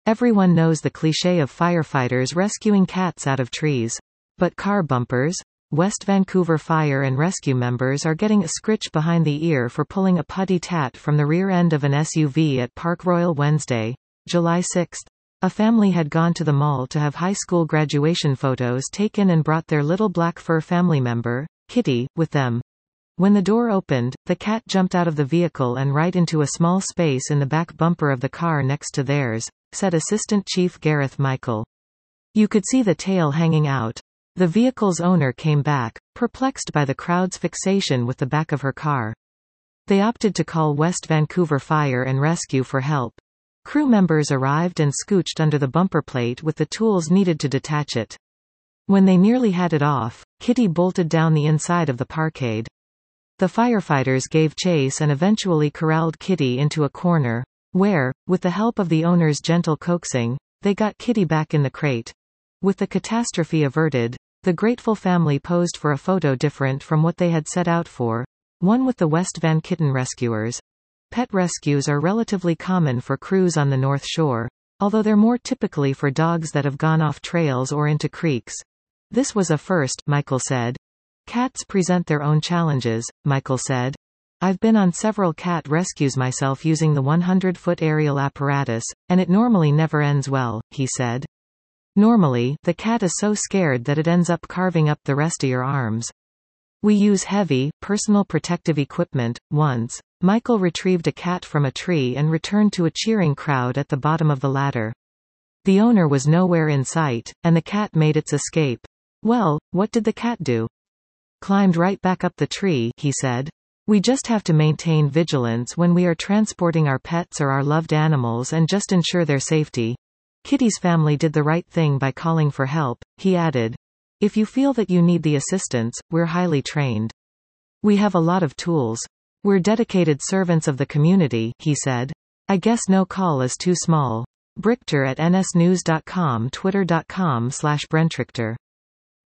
Everyone knows the cliché of firefighters rescuing cats out of trees. But car bumpers? West Vancouver Fire and Rescue members are getting a scritch behind the ear for pulling a putty tat from the rear end of an SUV at Park Royal Wednesday, July 6. A family had gone to the mall to have high school graduation photos taken and brought their little black fur family member, Kitty, with them. When the door opened, the cat jumped out of the vehicle and right into a small space in the back bumper of the car next to theirs, said Assistant Chief Gareth Michael. You could see the tail hanging out. The vehicle's owner came back, perplexed by the crowd's fixation with the back of her car. They opted to call West Vancouver Fire and Rescue for help. Crew members arrived and scooched under the bumper plate with the tools needed to detach it. When they nearly had it off, Kitty bolted down the inside of the parkade. The firefighters gave chase and eventually corralled Kitty into a corner, where, with the help of the owner's gentle coaxing, they got Kitty back in the crate. With the catastrophe averted, the grateful family posed for a photo different from what they had set out for, one with the West Van Kitten rescuers. Pet rescues are relatively common for crews on the North Shore, although they're more typically for dogs that have gone off trails or into creeks. This was a first, Michael said. Cats present their own challenges, Michael said. I've been on several cat rescues myself using the 100-foot aerial apparatus, and it normally never ends well, he said. Normally, the cat is so scared that it ends up carving up the rest of your arms. We use heavy, personal protective equipment. Once, Michael retrieved a cat from a tree and returned to a cheering crowd at the bottom of the ladder. The owner was nowhere in sight, and the cat made its escape. Well, what did the cat do? Climbed right back up the tree, he said. We just have to maintain vigilance when we are transporting our pets or our loved animals and just ensure their safety. Kitty's family did the right thing by calling for help, he added. If you feel that you need the assistance, we're highly trained. We have a lot of tools. We're dedicated servants of the community, he said. I guess no call is too small. Brichter at nsnews.com, twitter.com/Brentrichter